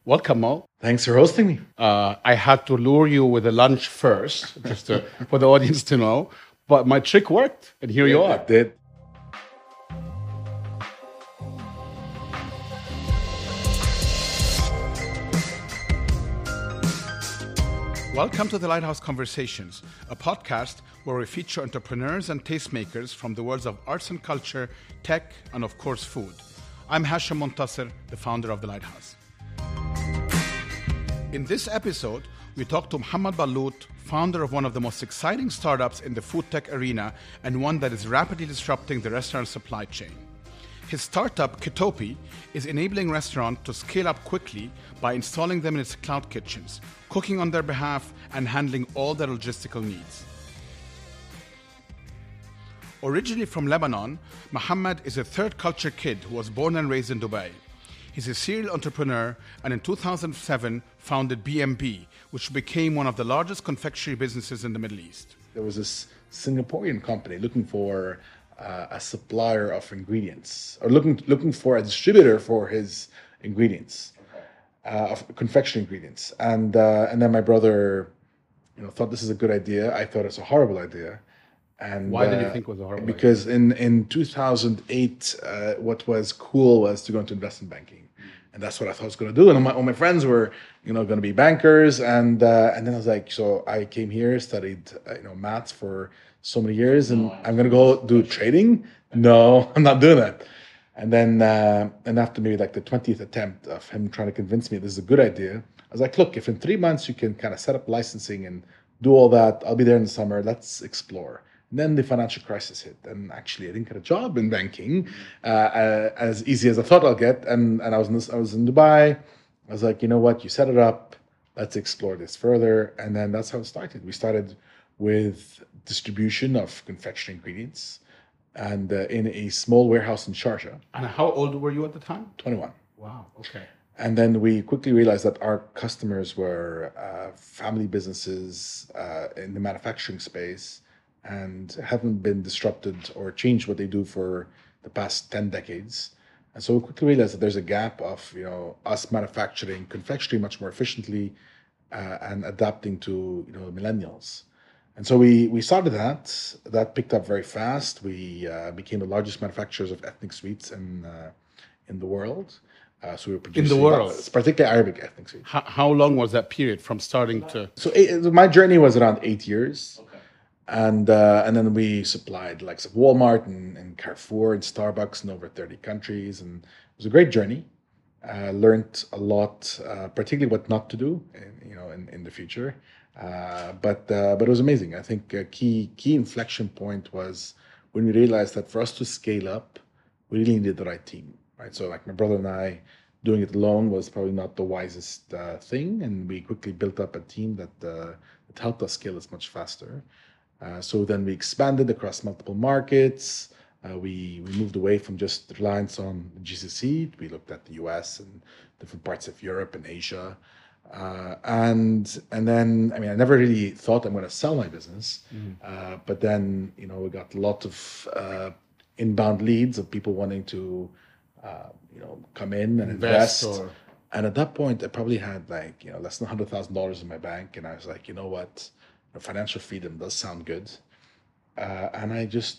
Welcome, Mo. Thanks for hosting me. I had to lure you with a lunch first, for the audience to know. But my trick worked, and here you are. It did. Welcome to the Lighthouse Conversations, a podcast where we feature entrepreneurs and tastemakers from the worlds of arts and culture, tech, and of course, food. I'm Hashim Montasser, the founder of the Lighthouse. In this episode, we talk to Mohammed Ballout, founder of one of the most exciting startups in the food tech arena and one that is rapidly disrupting the restaurant supply chain. His startup, Kitopi, is enabling restaurants to scale up quickly by installing them in its cloud kitchens, cooking on their behalf, and handling all their logistical needs. Originally from Lebanon, Mohammed is a third culture kid who was born and raised in Dubai. He's a serial entrepreneur and in 2007 founded BMB, which became one of the largest confectionery businesses in the Middle East. There was this Singaporean company looking for a supplier of ingredients, or looking for a distributor for his ingredients, of confectionery ingredients. And then my brother, thought this is a good idea. I thought it's a horrible idea. And why did you think it was a horrible because idea? In 2008, what was cool was to go into investment banking. And that's what I thought I was going to do. And all my friends were, going to be bankers. And then I was like, so I came here, studied, maths for so many years, and I'm going to go do trading. No, I'm not doing that. And then, and after maybe like the 20th attempt of him trying to convince me this is a good idea, I was like, look, if in 3 months you can kind of set up licensing and do all that, I'll be there in the summer. Let's explore. And then the financial crisis hit, and actually I didn't get a job in banking as easy as I thought I'll get. And I was in Dubai. I was like, you know what? You set it up. Let's explore this further. And then that's how it started. We started with distribution of confectionery ingredients, and in a small warehouse in Sharjah. And how old were you at the time? 21. Wow. Okay. And then we quickly realized that our customers were family businesses in the manufacturing space, and haven't been disrupted or changed what they do for the past 10 decades. And so we quickly realized that there's a gap of, us manufacturing confectionery much more efficiently and adapting to, millennials. And so we started that. That picked up very fast. We became the largest manufacturers of ethnic sweets in the world. So we were producing in the world, particularly Arabic ethnic sweets. How long was that period from starting to? So my journey was around 8 years. Okay. And then we supplied likes of Walmart and Carrefour and Starbucks in over 30 countries, and it was a great journey. Learned a lot, particularly what not to do, in the future. But it was amazing. I think a key inflection point was when we realized that for us to scale up, we really needed the right team, right? So like my brother and I, doing it alone was probably not the wisest thing, and we quickly built up a team that helped us scale this much faster. So then we expanded across multiple markets. We moved away from just reliance on GCC. We looked at the US and different parts of Europe and Asia. And then, I never really thought I'm going to sell my business. But then, we got a lot of inbound leads of people wanting to, come in and invest. And at that point, I probably had less than $100,000 in my bank. And I was like, you know what? Financial freedom does sound good. And I just,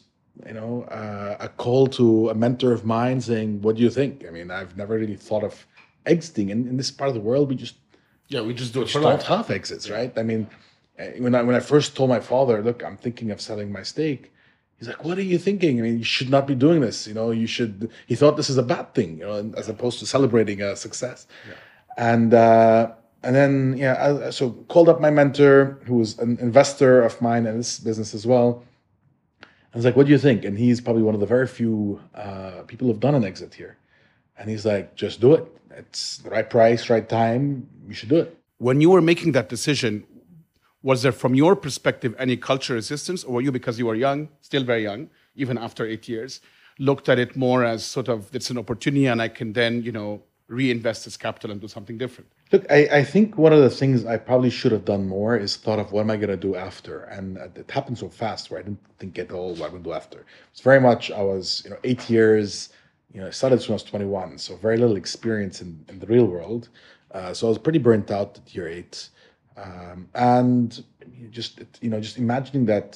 a call to a mentor of mine saying, what do you think? I've never really thought of exiting. In this part of the world, we just do it for don't life. have exits, right? When I first told my father, look, I'm thinking of selling my stake, he's like, what are you thinking? You should not be doing this. You should, he thought this is a bad thing, as opposed to celebrating a success. Yeah. And then, so called up my mentor, who was an investor of mine in this business as well. I was like, what do you think? And he's probably one of the very few people who've done an exit here. And he's like, just do it. It's the right price, right time. You should do it. When you were making that decision, was there, from your perspective, any cultural resistance? Or were you, because you were young, still very young, even after 8 years, looked at it more as sort of, it's an opportunity and I can then, reinvest this capital and do something different? Look, I think one of the things I probably should have done more is thought of what am I going to do after, and it happened so fast where I didn't think at all what I'm going to do after. It's very much I was 8 years, I started when I was 21, so very little experience in the real world. So I was pretty burnt out at year 8. And just imagining that,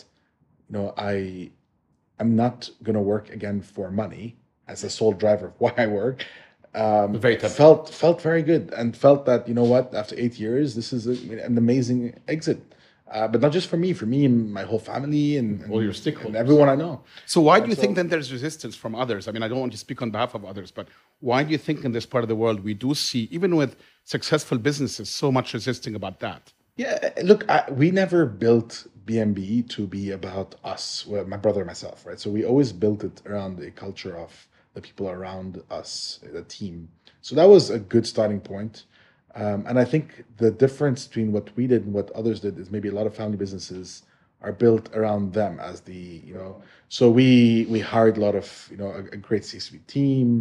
I'm not going to work again for money as a sole driver of why I work. Very tempting. Felt very good, and felt that, what, after 8 years, this is an amazing exit. But not just for me and my whole family and All your stakeholders. and everyone I know. So why do you think then there's resistance from others? I mean, I don't want to speak on behalf of others, but why do you think in this part of the world we do see, even with successful businesses, so much resisting about that? Yeah, look, we never built BNB to be about us, well, my brother and myself, right? So we always built it around a culture of the people around us, the team. So that was a good starting point. And I think the difference between what we did and what others did is maybe a lot of family businesses are built around them as so we hired a lot of, a great C-suite team,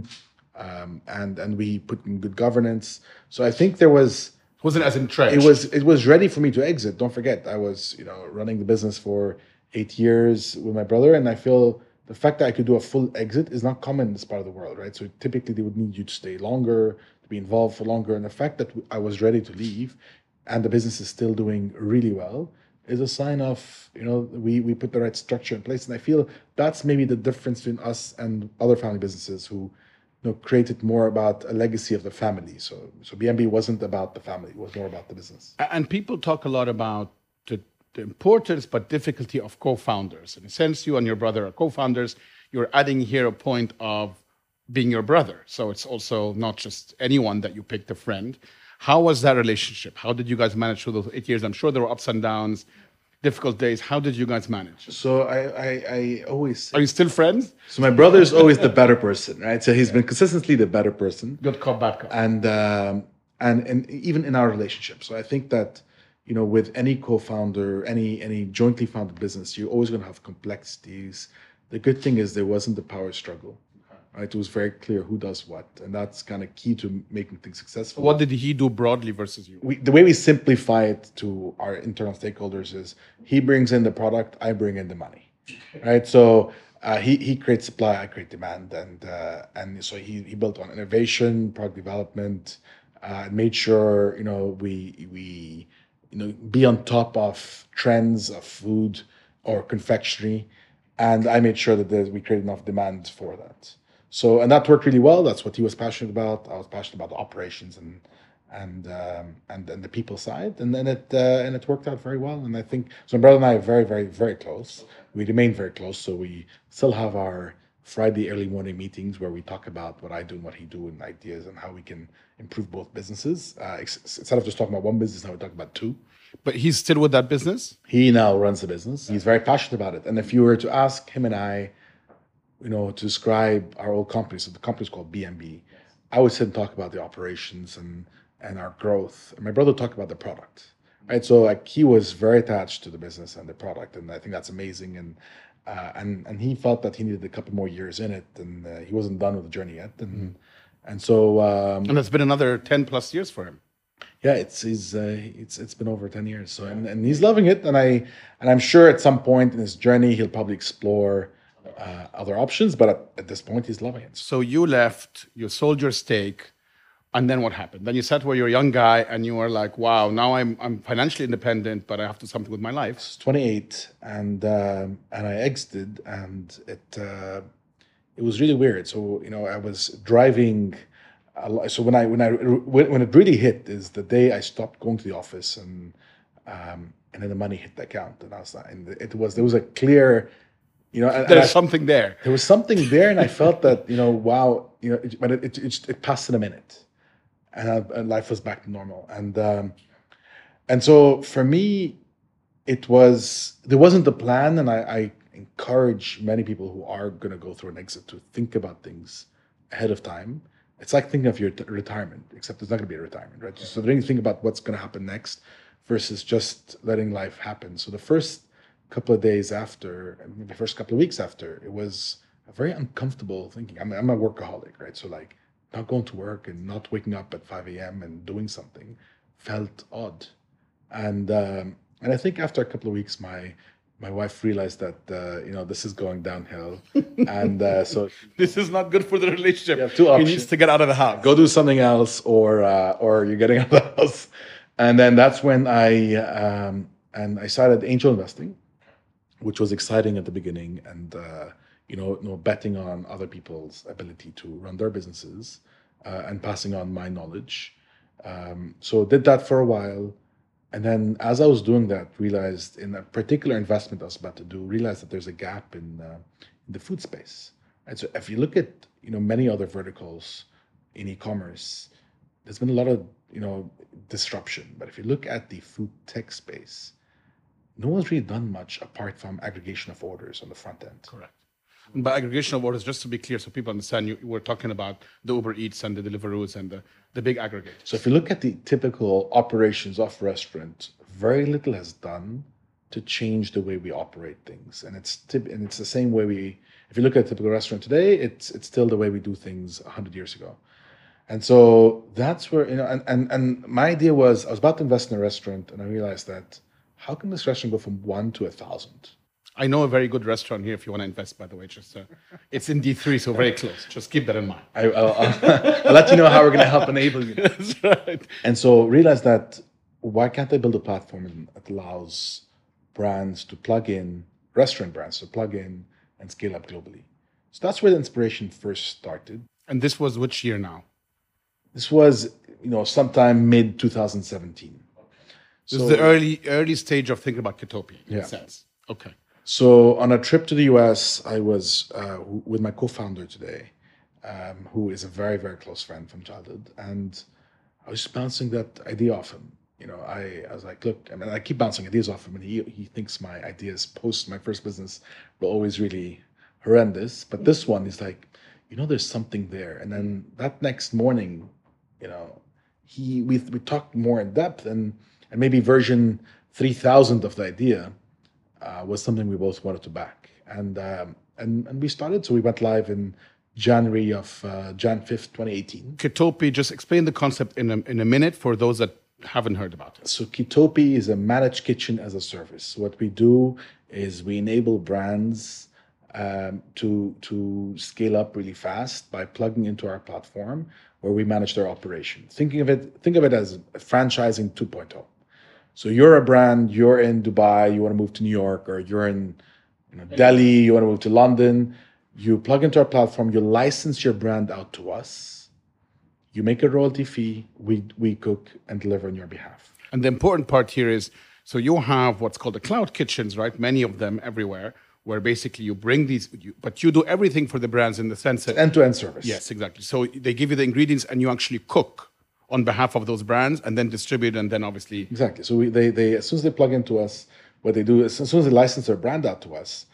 and we put in good governance. So I think there was, Wasn't as entrenched. it was ready for me to exit. Don't forget, I was, running the business for 8 years with my brother, and I feel the fact that I could do a full exit is not common in this part of the world, right? So typically they would need you to stay longer, to be involved for longer, and the fact that I was ready to leave, and the business is still doing really well, is a sign of, we put the right structure in place, and I feel that's maybe the difference between us and other family businesses who, created more about a legacy of the family. So BNB wasn't about the family; it was more about the business. And people talk a lot about the importance but difficulty of co-founders. In a sense, you and your brother are co-founders. You're adding here a point of being your brother. So it's also not just anyone that you picked a friend. How was that relationship? How did you guys manage through those 8 years? I'm sure there were ups and downs, difficult days. How did you guys manage? So I always say, Are you still friends? so my brother is always the better person, right? So he's been consistently the better person. Good cop, bad cop. And even in our relationship. So I think that, with any co-founder, any jointly founded business, you're always going to have complexities. The good thing is there wasn't the power struggle, right? It was very clear who does what, and that's kind of key to making things successful. What did he do broadly versus you? The way we simplify it to our internal stakeholders is he brings in the product, I bring in the money, right? So he creates supply, I create demand, and so he built on innovation, product development, made sure we be on top of trends of food or confectionery, and I made sure that we created enough demand for that. So, and that worked really well. That's what he was passionate about. I was passionate about the operations and the people side, and then it worked out very well. And I think so. My brother and I are very, very, very close. We remain very close. So we still have our Friday early morning meetings where we talk about what I do and what he do and ideas and how we can improve both businesses. Instead of just talking about one business, now we talk about two. But he's still with that business? He now runs the business. He's very passionate about it. And if you were to ask him and I, to describe our old company, so the company's called BNB, I would sit and talk about the operations and our growth. And my brother talked about the product, right? So like he was very attached to the business and the product, and I think that's amazing. And he felt that he needed a couple more years in it, and he wasn't done with the journey yet. And so and it's been another 10 plus years for him. Yeah, it's been over 10 years. So and he's loving it, and I'm sure at some point in his journey he'll probably explore other options, but at this point he's loving it. So you left, you sold your stake, and then what happened? Then you sat where you're a young guy and you were like, wow, now I'm financially independent, but I have to do something with my life. I was 28 and I exited, and it was really weird. So I was driving. So when it really hit is the day I stopped going to the office, and then the money hit the account, and I was like, and there was a clear, There's something there. There was something there, and I felt that wow, but it passed in a minute, and life was back to normal, and so for me, there wasn't a plan, and I encourage many people who are going to go through an exit to think about things ahead of time. It's like thinking of your retirement, except it's not going to be a retirement, right? So then you think about what's going to happen next versus just letting life happen. So the first couple of days after, maybe the first couple of weeks after, it was a very uncomfortable thinking. I'm a workaholic, right? So like not going to work and not waking up at 5 a.m. and doing something felt odd. And I think after a couple of weeks, my my wife realized that this is going downhill, and so This is not good for the relationship. You have two He options. needs to get out of the house. go do something else, or you're getting out of the house. And then that's when I started angel investing, which was exciting at the beginning, and betting on other people's ability to run their businesses and passing on my knowledge. So did that for a while. And then as I was doing that, realized in a particular investment I was about to do, realized that there's a gap in the food space. And so if you look at, many other verticals in e-commerce, there's been a lot of, disruption. But if you look at the food tech space, no one's really done much apart from aggregation of orders on the front end. Correct. And by aggregation of orders, just to be clear, so people understand, you were talking about the Uber Eats and the Deliveroos and the big aggregators. So if you look at the typical operations of restaurant, very little has done to change the way we operate things. And it's the same way if you look at a typical restaurant today, it's still the way we do things 100 years ago. And so that's where, and my idea was, I was about to invest in a restaurant, and I realized that how can this restaurant go from 1 to 1,000? I know a very good restaurant here if you want to invest, by the way. Just it's in D3, so very close. Just keep that in mind. I'll let you know how we're going to help enable you. That's right. And so realized that why can't I build a platform that allows brands to plug in, restaurant brands to plug in and scale up globally? So that's where the inspiration first started. And this was which year now? This was, sometime mid 2017. This is the early stage of thinking about Kitopi, in a sense. Okay. So on a trip to the US, I was with my co-founder today, who is a very, very close friend from childhood. And I was just bouncing that idea off him. I was like, look, I keep bouncing ideas off him, and he thinks my ideas post my first business were always really horrendous. But this one is like, there's something there. And then that next morning, we talked more in depth, and maybe version 3000 of the idea was something we both wanted to back. And we started. So we went live in January of Jan 5th, 2018. Kitopi, just explain the concept in a minute for those that haven't heard about it. So Kitopi is a managed kitchen as a service. What we do is we enable brands to scale up really fast by plugging into our platform where we manage their operation. Think of it as franchising 2.0. So you're a brand, you're in Dubai, you want to move to New York, or you're in Delhi, you want to move to London. You plug into our platform, you license your brand out to us, you make a royalty fee, we cook and deliver on your behalf. And the important part here is, so you have what's called the cloud kitchens, right? Many of them everywhere, where basically you bring these, but you do everything for the brands in the sense that... End-to-end service. Yes, exactly. So they give you the ingredients and you actually cook on behalf of those brands and then distribute, and then obviously... Exactly. So they as soon as they plug into us, what they do is, as soon as they license their brand out to us,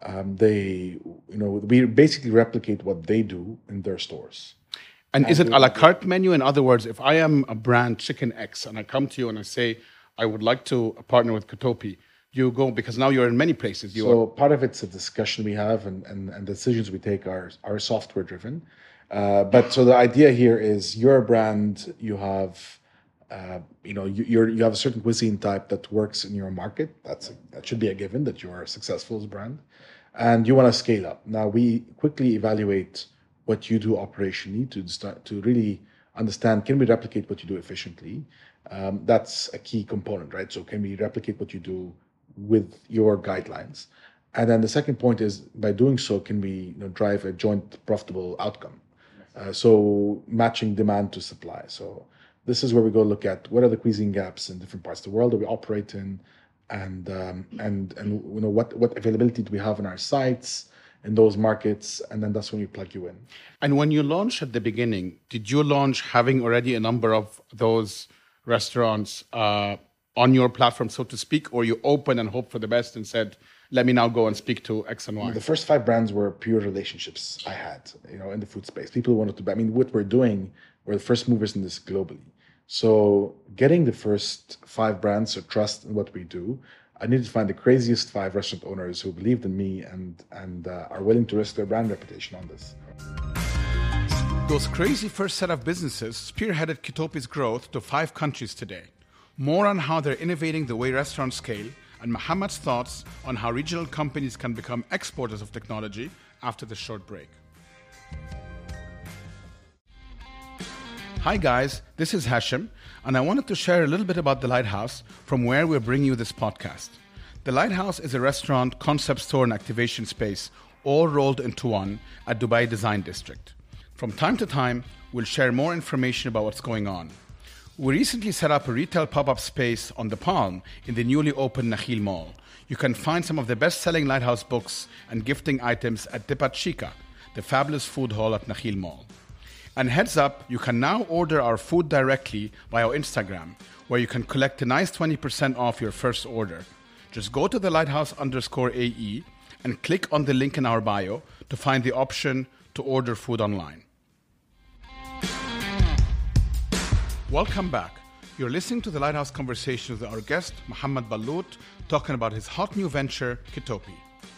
we basically replicate what they do in their stores. And is it a la carte menu? In other words, if I am a brand Chicken X and I come to you and I say, I would like to partner with Kitopi, you go, because now you're in many places. Part of it's a discussion we have, and decisions we take are software driven. But so the idea here is you're a brand, you have you have a certain cuisine type that works in your market. That should be a given that you are successful as a brand, and you want to scale up. Now we quickly evaluate what you do operationally to really understand, can we replicate what you do efficiently? That's a key component, right? So can we replicate what you do with your guidelines? And then the second point is, by doing so, can we drive a joint profitable outcome? So matching demand to supply. So this is where we go look at what are the cuisine gaps in different parts of the world that we operate in, and what availability do we have on our sites in those markets, and then that's when we plug you in. And when you launched at the beginning, did you launch having already a number of those restaurants on your platform, so to speak, or you opened and hoped for the best and said, let me now go and speak to X and Y? The first 5 brands were pure relationships I had, in the food space. People wanted to buy. What we're doing, we're the first movers in this globally. So getting the first 5 brands to trust in what we do, I needed to find the craziest 5 restaurant owners who believed in me and are willing to risk their brand reputation on this. Those crazy first set of businesses spearheaded Kitopi's growth to 5 countries today. More on how they're innovating the way restaurants scale and Mohammed's thoughts on how regional companies can become exporters of technology after this short break. Hi guys, this is Hashim, and I wanted to share a little bit about The Lighthouse from where we're bringing you this podcast. The Lighthouse is a restaurant, concept store, and activation space all rolled into one at Dubai Design District. From time to time, we'll share more information about what's going on. We recently set up a retail pop-up space on the Palm in the newly opened Nakheel Mall. You can find some of the best-selling Lighthouse books and gifting items at Dipat Chica, the fabulous food hall at Nakheel Mall. And heads up, you can now order our food directly via our Instagram, where you can collect a nice 20% off your first order. Just go to the lighthouse_AE and click on the link in our bio to find the option to order food online. Welcome back. You're listening to the Lighthouse Conversations with our guest, Mohammed Ballout, talking about his hot new venture, Kitopi.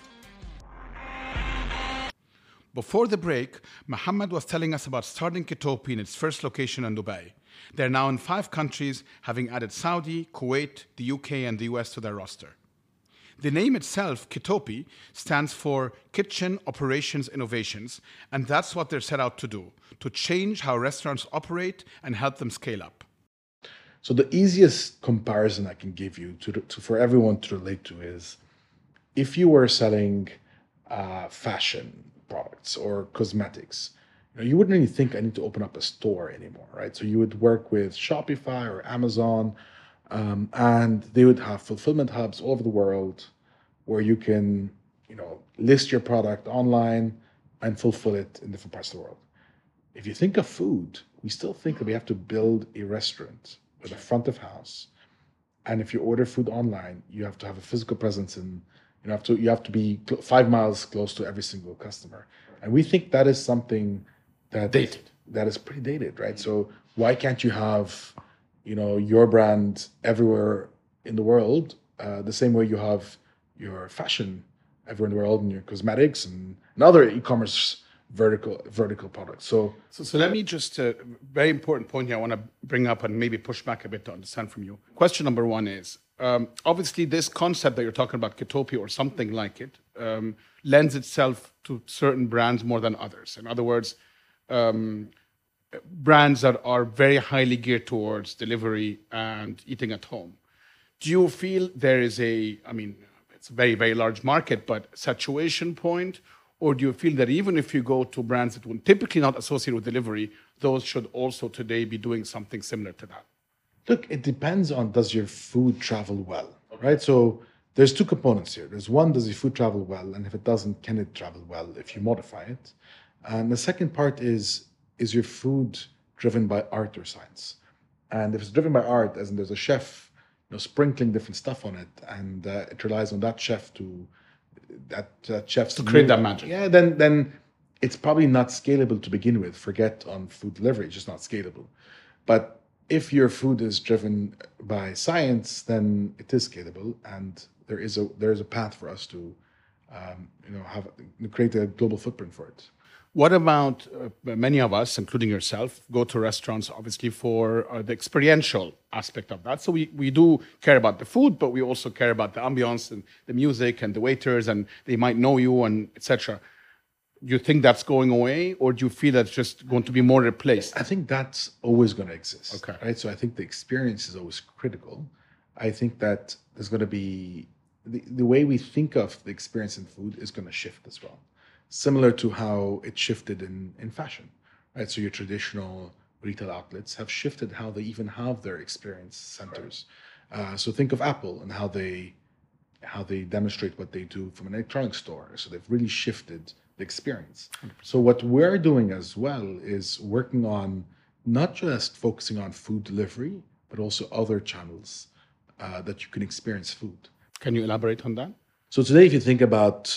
Before the break, Mohammed was telling us about starting Kitopi in its first location in Dubai. They're now in 5 countries, having added Saudi, Kuwait, the UK, and the US to their roster. The name itself, Kitopi, stands for Kitchen Operations Innovations, and that's what they're set out to do, to change how restaurants operate and help them scale up. So the easiest comparison I can give you for everyone to relate to is if you were selling fashion products or cosmetics, you wouldn't really think I need to open up a store anymore, right? So you would work with Shopify or Amazon, and they would have fulfillment hubs all over the world where you can, list your product online and fulfill it in different parts of the world. If you think of food, we still think that we have to build a restaurant with a front of house, and if you order food online, you have to have a physical presence in. You have to be 5 miles close to every single customer, and we think that is something that is pretty dated, right? So why can't you have, your brand everywhere in the world, the same way you have your fashion everywhere in the world and your cosmetics and other e-commerce vertical products. So let me just very important point here I want to bring up and maybe push back a bit to understand from you. Question number 1 is. Obviously, this concept that you're talking about, Kitopi or something like it, lends itself to certain brands more than others. In other words, brands that are very highly geared towards delivery and eating at home. Do you feel there is it's a very, very large market, but saturation point? Or do you feel that even if you go to brands that would typically not associate with delivery, those should also today be doing something similar to that? Look, it depends on does your food travel well, right? So there's 2 components here. There's one, does your food travel well? And if it doesn't, can it travel well if you modify it? And the second part is your food driven by art or science? And if it's driven by art, as in there's a chef, sprinkling different stuff on it, and it relies on that chef to create that magic. Yeah, then it's probably not scalable to begin with. Forget on food delivery, it's just not scalable. But if your food is driven by science, then it is scalable, and there is a path for us to, create a global footprint for it. What about many of us, including yourself, go to restaurants obviously for the experiential aspect of that. So we do care about the food, but we also care about the ambiance and the music and the waiters, and they might know you and etc. Do you think that's going away, or do you feel that's just going to be more replaced? I think that's always going to exist. Okay. Right. So I think the experience is always critical. I think that there's going to be the way we think of the experience in food is going to shift as well, similar to how it shifted in fashion. Right. So your traditional retail outlets have shifted how they even have their experience centers. Right. So think of Apple and how they demonstrate what they do from an electronics store. So they've really shifted the experience. 100%. So what we're doing as well is working on not just focusing on food delivery, but also other channels that you can experience food. Can you elaborate on that? So today, if you think about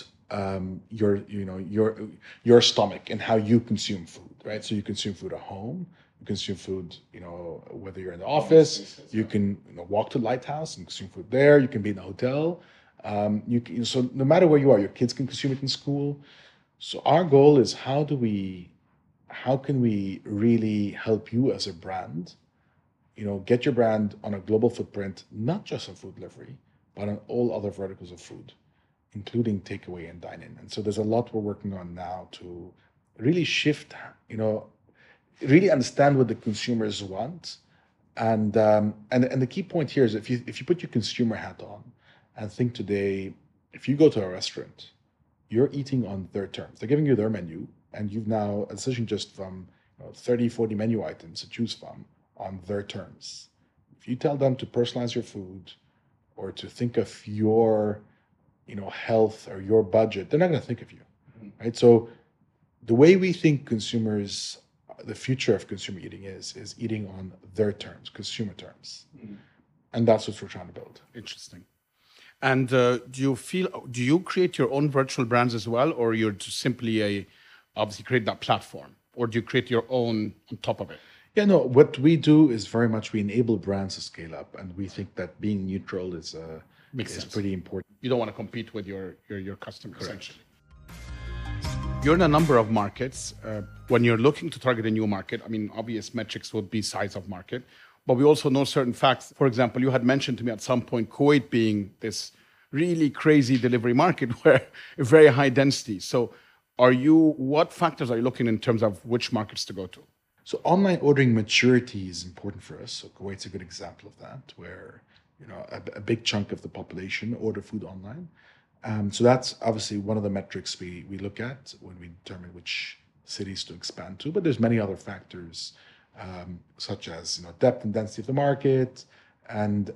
your stomach and how you consume food, right? So you consume food at home, you consume food, whether you're in the office, you can walk to the Lighthouse and consume food there. You can be in a hotel. So no matter where you are, your kids can consume it in school. So our goal is how can we really help you as a brand, get your brand on a global footprint, not just on food delivery, but on all other verticals of food, including takeaway and dine-in. And so there's a lot we're working on now to really shift, really understand what the consumers want. And the key point here is if you put your consumer hat on and think today, if you go to a restaurant, you're eating on their terms. They're giving you their menu, and you've now a decision just from 30, 40 menu items to choose from on their terms. If you tell them to personalize your food or to think of your health or your budget, they're not going to think of you, right? So the way we think consumers, the future of consumer eating is eating on their terms, consumer terms. And that's what we're trying to build. Interesting. And do you create your own virtual brands as well, or you're just simply obviously create that platform, or do you create your own on top of it? Yeah, no, what we do is very much we enable brands to scale up, and we think that being neutral is pretty important. You don't want to compete with your customer, essentially. You're in a number of markets. When you're looking to target a new market, I mean, obvious metrics would be size of market, but we also know certain facts. For example, you had mentioned to me at some point Kuwait being this really crazy delivery market where very high density. So what factors are you looking in terms of which markets to go to? So online ordering maturity is important for us. So Kuwait's a good example of that, where a big chunk of the population order food online. So that's obviously one of the metrics we look at when we determine which cities to expand to. But there's many other factors, such as depth and density of the market, and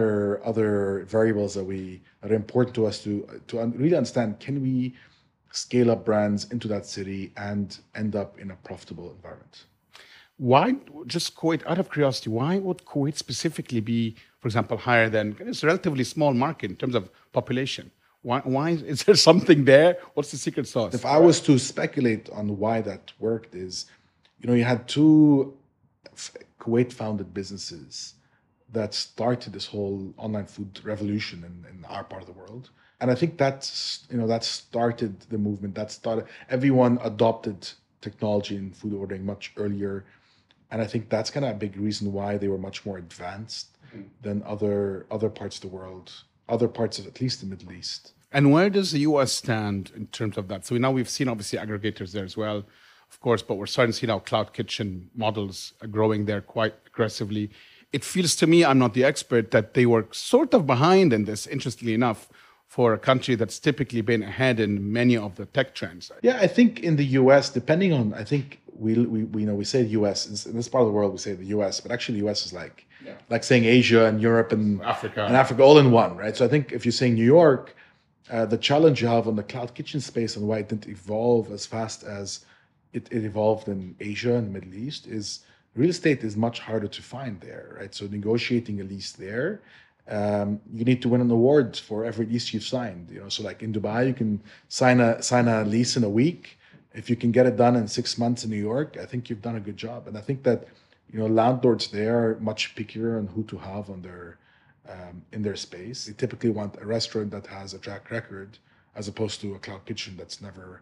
other variables that are important to us to really understand: can we scale up brands into that city and end up in a profitable environment? Why, just Kuwait, out of curiosity, why would Kuwait specifically be, for example, higher than, it's a relatively small market in terms of population? Why is there something there? What's the secret sauce? If I was to speculate on why that worked is, you had two Kuwait-founded businesses that started this whole online food revolution in our part of the world. And I think that started the movement. Everyone adopted technology in food ordering much earlier. And I think that's kind of a big reason why they were much more advanced than other parts of the world, other parts of at least the Middle East. And where does the US stand in terms of that? So now we've seen obviously aggregators there as well, of course, but we're starting to see now cloud kitchen models are growing there quite aggressively. It feels to me, I'm not the expert, that they were sort of behind in this, interestingly enough, for a country that's typically been ahead in many of the tech trends. Yeah, I think in the US, depending on, I think we say US, in this part of the world we say the US, but actually the US is like saying Asia and Europe and Africa all in one, right? So I think if you're saying New York, the challenge you have on the cloud kitchen space and why it didn't evolve as fast as it evolved in Asia and the Middle East is real estate is much harder to find there, right? So negotiating a lease there, you need to win an award for every lease you've signed. So like in Dubai, you can sign a lease in a week. If you can get it done in 6 months in New York, I think you've done a good job. And I think that landlords there are much pickier on who to have on their in their space. They typically want a restaurant that has a track record, as opposed to a cloud kitchen that's never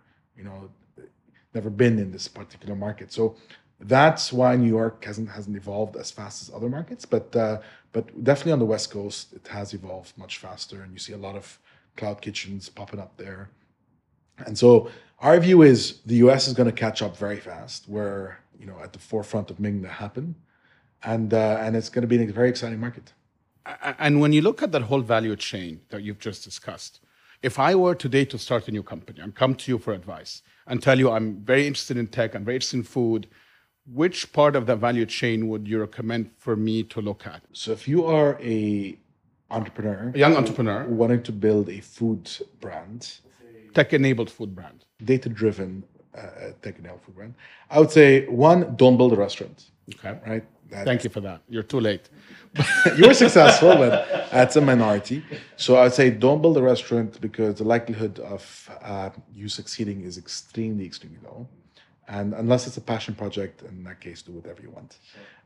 been in this particular market. So that's why New York hasn't evolved as fast as other markets, but definitely on the West Coast, it has evolved much faster, and you see a lot of cloud kitchens popping up there. And so our view is the US is going to catch up very fast. We're at the forefront of making that happen, and it's going to be a very exciting market. And when you look at that whole value chain that you've just discussed, if I were today to start a new company and come to you for advice and tell you I'm very interested in tech, I'm very interested in food, which part of the value chain would you recommend for me to look at? So if you are a young entrepreneur wanting to build a food brand, tech-enabled food brand, data-driven tech-enabled food brand, I would say, one, don't build a restaurant. Okay. Right? Thank you for that. You're too late. You were successful, but that's a minority. So I would say don't build a restaurant because the likelihood of you succeeding is extremely, extremely low. And unless it's a passion project, in that case, do whatever you want.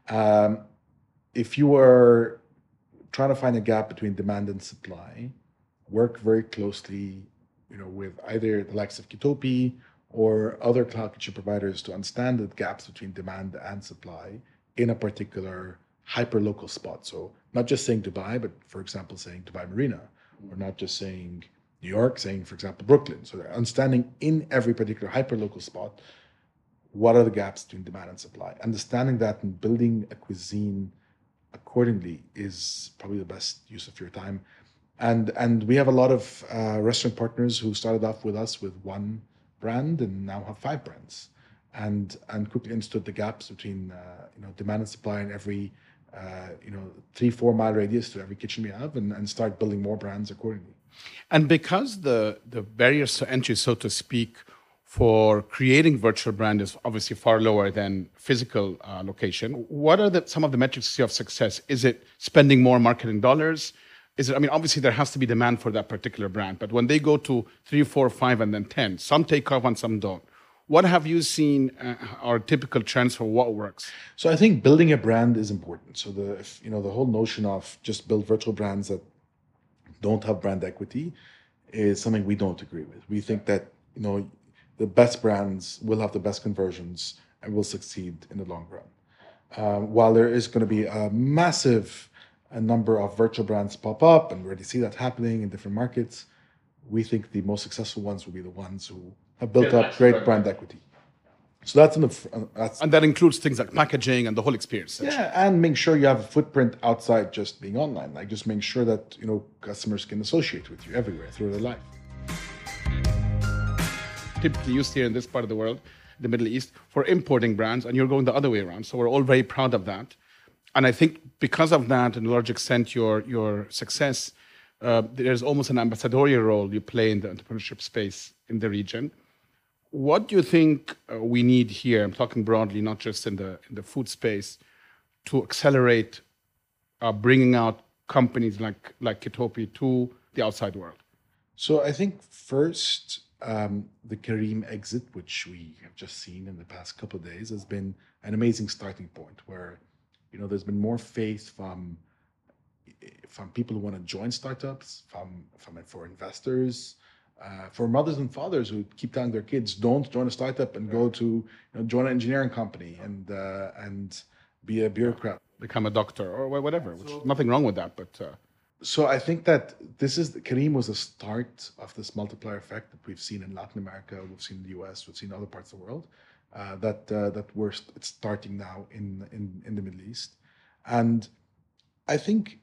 If you are trying to find a gap between demand and supply, work very closely, with either the likes of Kitopi or other cloud kitchen providers to understand the gaps between demand and supply in a particular hyper-local spot. So not just saying Dubai, but for example, saying Dubai Marina We're not just saying New York, saying, for example, Brooklyn. So they're understanding in every particular hyper-local spot, what are the gaps between demand and supply. Understanding that and building a cuisine accordingly is probably the best use of your time. And we have a lot of restaurant partners who started off with us with one brand and now have five brands, and quickly understood the gaps between demand and supply in every 3-4 mile radius to every kitchen we have, and start building more brands accordingly. And because the barriers to entry, so to speak, for creating virtual brand is obviously far lower than physical location, what are some of the metrics of success? Is it spending more marketing dollars? Is it? I mean, obviously there has to be demand for that particular brand, but when they go to 3, 4, 5, and then 10, some take off and some don't. What have you seen are typical trends for what works? So I think building a brand is important. So the whole notion of just build virtual brands that don't have brand equity is something we don't agree with. We think that the best brands will have the best conversions and will succeed in the long run. While there is going to be a massive number of virtual brands pop up, and we already see that happening in different markets, we think the most successful ones will be the ones who have built up great brand equity. So and that includes things like packaging and the whole experience. Yeah, and make sure you have a footprint outside just being online. Like just make sure that customers can associate with you everywhere through their life. Typically used here in this part of the world, the Middle East, for importing brands, and you're going the other way around. So we're all very proud of that. And I think because of that, and to a large extent, your success, there's almost an ambassadorial role you play in the entrepreneurship space in the region. What do you think we need here? I'm talking broadly, not just in the food space, to accelerate bringing out companies like Kitopi to the outside world. So I think first, the Careem exit, which we have just seen in the past couple of days, has been an amazing starting point where there's been more faith from people who want to join startups, for investors. For mothers and fathers who keep telling their kids, don't join a startup and go to join an engineering company and be a bureaucrat, become a doctor or whatever. Which nothing wrong with that, but so I think that Careem was the start of this multiplier effect that we've seen in Latin America, we've seen in the US, we've seen in other parts of the world. It's starting now in the Middle East, and I think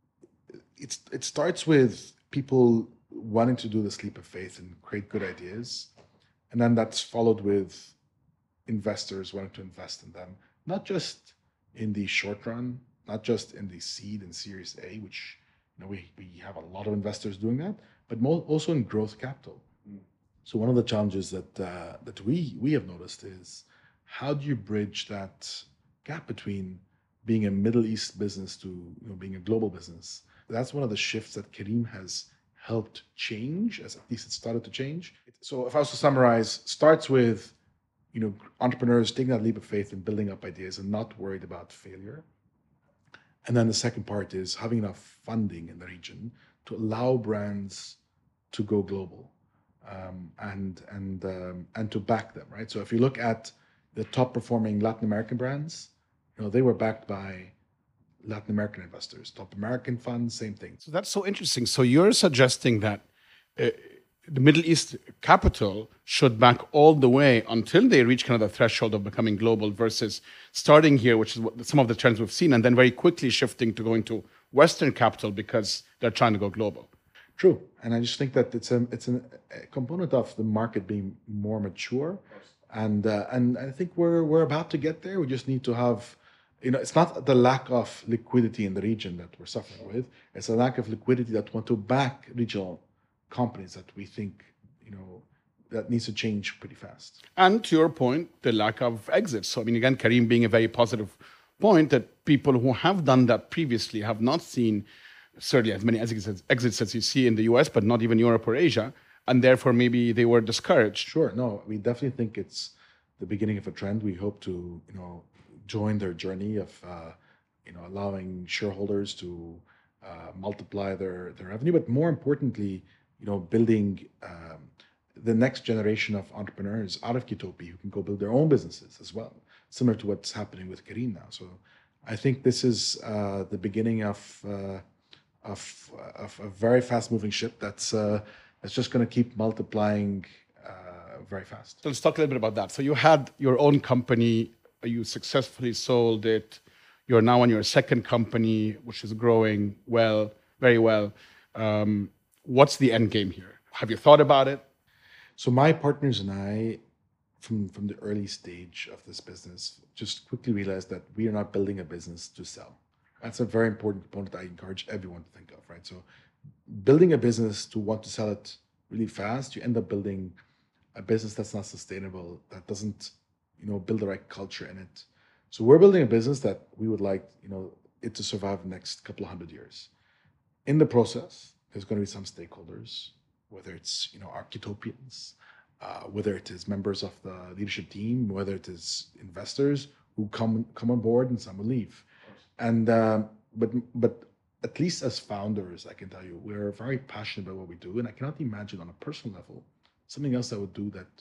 it starts with people wanting to do this leap of faith and create good ideas. And then that's followed with investors wanting to invest in them, not just in the short run, not just in the seed and Series A, which we have a lot of investors doing that, but also in growth capital. So one of the challenges that we have noticed is how do you bridge that gap between being a Middle East business to being a global business? That's one of the shifts that Careem has helped change, as at least it started to change. So if I was to summarize, starts with entrepreneurs taking that leap of faith and building up ideas and not worried about failure. And then the second part is having enough funding in the region to allow brands to go global, and to back them, right? So if you look at the top performing Latin American brands, they were backed by Latin American investors. Top American funds, same thing. So that's so interesting. So you're suggesting that the Middle East capital should back all the way until they reach kind of the threshold of becoming global, versus starting here, which is what some of the trends we've seen, and then very quickly shifting to going to Western capital because they're trying to go global. True, and I just think that it's a component of the market being more mature, and I think we're about to get there. We just need to have. It's not the lack of liquidity in the region that we're suffering with. It's a lack of liquidity that want to back regional companies that we think, that needs to change pretty fast. And to your point, the lack of exits. So, again, Careem being a very positive point that people who have done that previously have not seen certainly as many exits as you see in the US, but not even Europe or Asia. And therefore, maybe they were discouraged. Sure. No, we definitely think it's the beginning of a trend. We hope to, join their journey of allowing shareholders to multiply their revenue, but more importantly, building the next generation of entrepreneurs out of Kitopi who can go build their own businesses as well, similar to what's happening with Careem now. So I think this is the beginning of of a very fast moving ship that's just going to keep multiplying very fast. So let's talk a little bit about that. So you had your own company, you successfully sold it. You're now on your second company, which is growing well, very well. What's the end game here? Have you thought about it? So my partners and I, from the early stage of this business, just quickly realized that we are not building a business to sell. That's a very important component I encourage everyone to think of, right? So building a business to want to sell it really fast, you end up building a business that's not sustainable, that doesn't, build the right culture in it. So we're building a business that we would like, it to survive the next couple of 100 years. In the process, there's going to be some stakeholders, whether it's, our Kitopians, whether it is members of the leadership team, whether it is investors who come on board and some will leave. And but at least as founders, I can tell you, we're very passionate about what we do, and I cannot imagine on a personal level something else I would do that,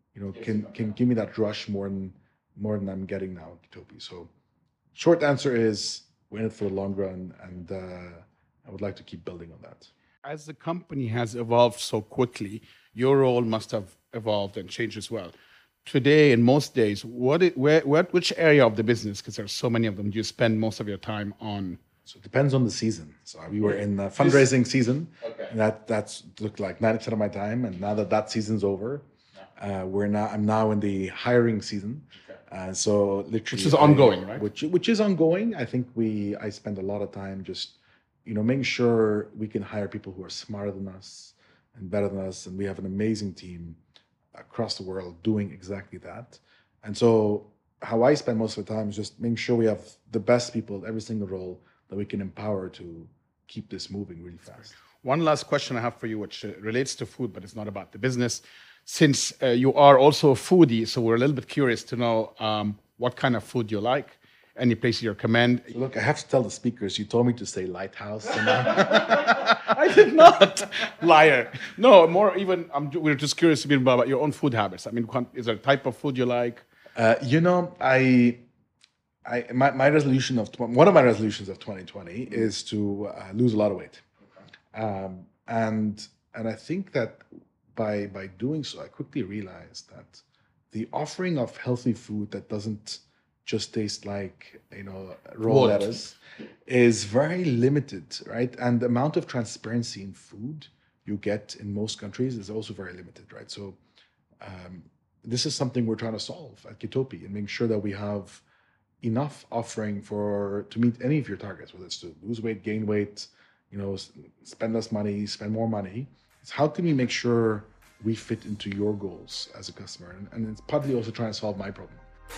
can give me that rush more than I'm getting now at Kitopi. So, short answer is we're in it for the long run, and I would like to keep building on that. As the company has evolved so quickly, your role must have evolved and changed as well. Today, in most days, which area of the business, because there's so many of them, do you spend most of your time on? So it depends on the season. So we were in the fundraising season, and that's looked like 90% of my time. And now that season's over, I'm now in the hiring season. So literally, which is ongoing, right? Which is ongoing. I think I spend a lot of time just, making sure we can hire people who are smarter than us and better than us, and we have an amazing team across the world doing exactly that. And so how I spend most of the time is just making sure we have the best people at every single role that we can empower to keep this moving really fast. One last question I have for you, which relates to food, but it's not about the business. Since you are also a foodie, so we're a little bit curious to know what kind of food you like, any place you recommend. So look, I have to tell the speakers, you told me to say Lighthouse. I did not. Liar. No, we're just curious to be about your own food habits. I mean, is there a type of food you like? My resolution one of my resolutions of 2020 is to lose a lot of weight. And I think that by doing so, I quickly realized that the offering of healthy food that doesn't just taste like raw lettuce is very limited, right? And the amount of transparency in food you get in most countries is also very limited, right? So this is something we're trying to solve at Kitopi and make sure that we have enough offering to meet any of your targets, whether it's to lose weight, gain weight, spend less money, spend more money. It's how can we make sure we fit into your goals as a customer? And it's partly also trying to solve my problem.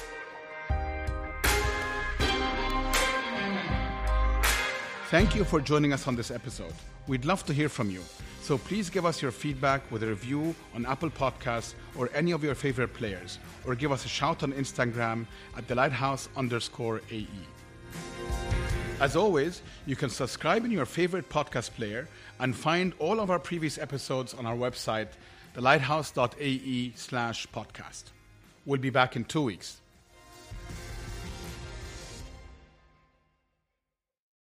Thank you for joining us on this episode. We'd love to hear from you. So please give us your feedback with a review on Apple Podcasts or any of your favorite players, or give us a shout on Instagram at @thelighthouse_AE. As always, you can subscribe in your favorite podcast player and find all of our previous episodes on our website, thelighthouse.ae/podcast. We'll be back in 2 weeks.